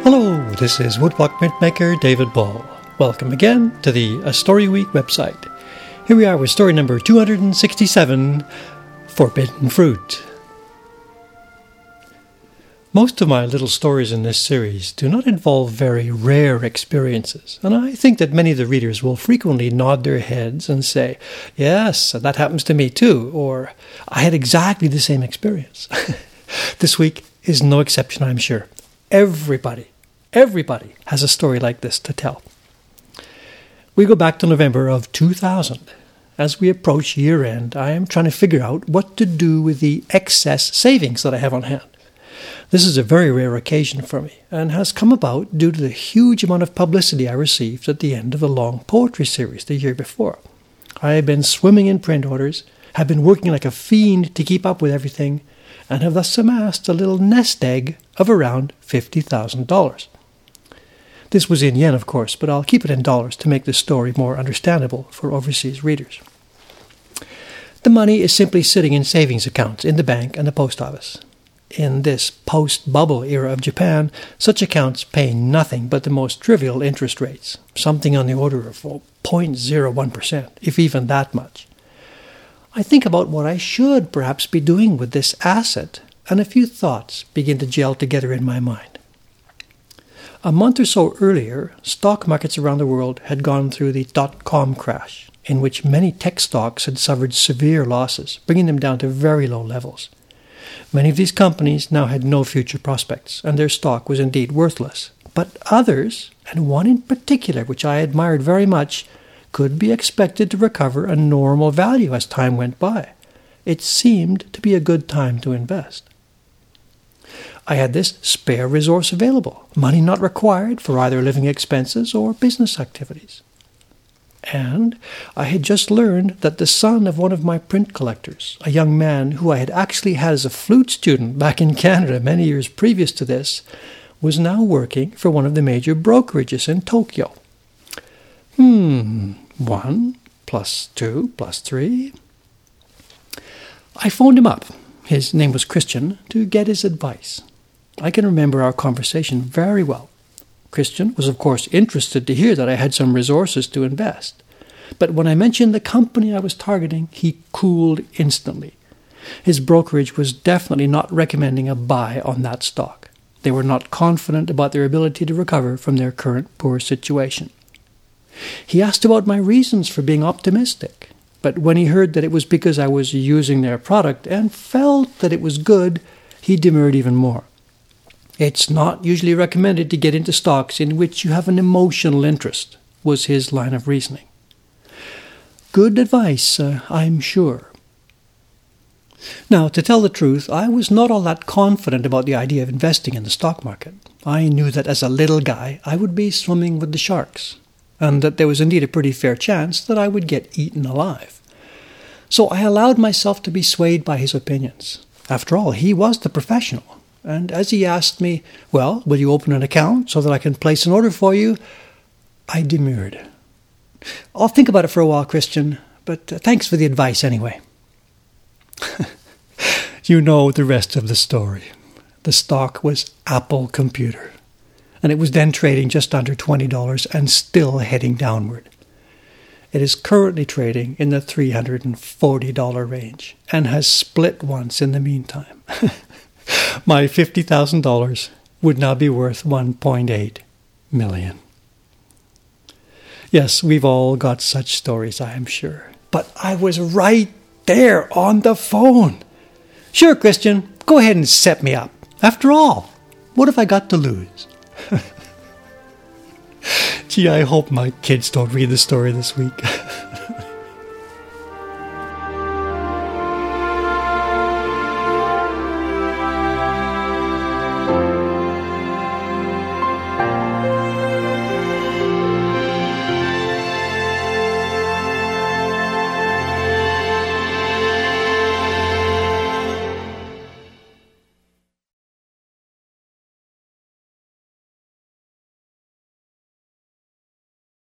Hello, this is Woodblock printmaker David Ball. Welcome again to the A Story Week website. Here we are with story number 267, Forbidden Fruit. Most of my little stories in this series do not involve very rare experiences, and I think that many of the readers will frequently nod their heads and say, "Yes, that happens to me too," or "I had exactly the same experience." This week is no exception, I'm sure. Everybody has a story like this to tell. We go back to November of 2000. As we approach year-end, I am trying to figure out what to do with the excess savings that I have on hand. This is a very rare occasion for me, and has come about due to the huge amount of publicity I received at the end of the long poetry series the year before. I have been swimming in print orders, have been working like a fiend to keep up with everything, and have thus amassed a little nest egg of around $50,000. This was in yen, of course, but I'll keep it in dollars to make this story more understandable for overseas readers. The money is simply sitting in savings accounts in the bank and the post office. In this post-bubble era of Japan, such accounts pay nothing but the most trivial interest rates, something on the order of 0.01%, if even that much. I think about what I should perhaps be doing with this asset, and a few thoughts begin to gel together in my mind. A month or so earlier, stock markets around the world had gone through the dot-com crash, in which many tech stocks had suffered severe losses, bringing them down to very low levels. Many of these companies now had no future prospects, and their stock was indeed worthless. But others, and one in particular which I admired very much, could be expected to recover a normal value as time went by. It seemed to be a good time to invest. I had this spare resource available, money not required for either living expenses or business activities. And I had just learned that the son of one of my print collectors, a young man who I had actually had as a flute student back in Canada many years previous to this, was now working for one of the major brokerages in Tokyo. 1 plus 2 plus 3. I phoned him up, his name was Christian, to get his advice. I can remember our conversation very well. Christian was of course interested to hear that I had some resources to invest. But when I mentioned the company I was targeting, he cooled instantly. His brokerage was definitely not recommending a buy on that stock. They were not confident about their ability to recover from their current poor situation. He asked about my reasons for being optimistic, but when he heard that it was because I was using their product and felt that it was good, he demurred even more. "It's not usually recommended to get into stocks in which you have an emotional interest," was his line of reasoning. Good advice, I'm sure. Now, to tell the truth, I was not all that confident about the idea of investing in the stock market. I knew that as a little guy, I would be swimming with the sharks, and that there was indeed a pretty fair chance that I would get eaten alive. So I allowed myself to be swayed by his opinions. After all, he was the professional. And as he asked me, "Well, will you open an account so that I can place an order for you?" I demurred. "I'll think about it for a while, Christian, but thanks for the advice anyway." You know the rest of the story. The stock was Apple Computer, and it was then trading just under $20 and still heading downward. It is currently trading in the $340 range and has split once in the meantime. My $50,000 would now be worth $1.8 million. Yes, we've all got such stories, I am sure. But I was right there on the phone. "Sure, Christian, go ahead and set me up. After all, what have I got to lose?" Gee, I hope my kids don't read the story this week.